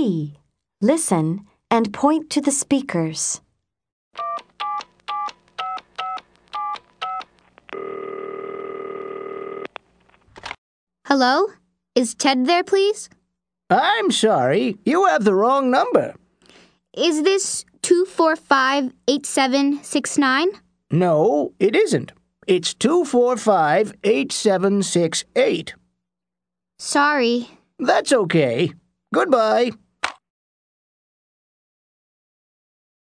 B. Listen and point to the speakers. Hello? Is Ted there, please? I'm sorry, you have the wrong number. Is this 245-8769? No, it isn't. It's 245-8768. Sorry. That's okay. Goodbye.